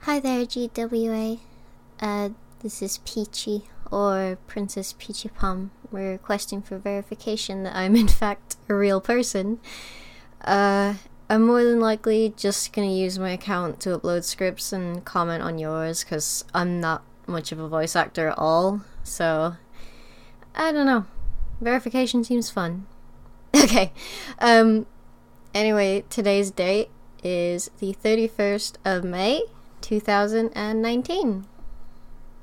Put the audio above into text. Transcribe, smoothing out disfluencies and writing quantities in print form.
Hi there, GWA. This is Peachy, or Princess Peachy Pom. We're requesting for verification that I'm in fact a real person. I'm more than likely just gonna use my account to upload scripts and comment on yours, because I'm not much of a voice actor at all, so I don't know. Verification seems fun. Okay, anyway, today's date is the 31st of May, 2019.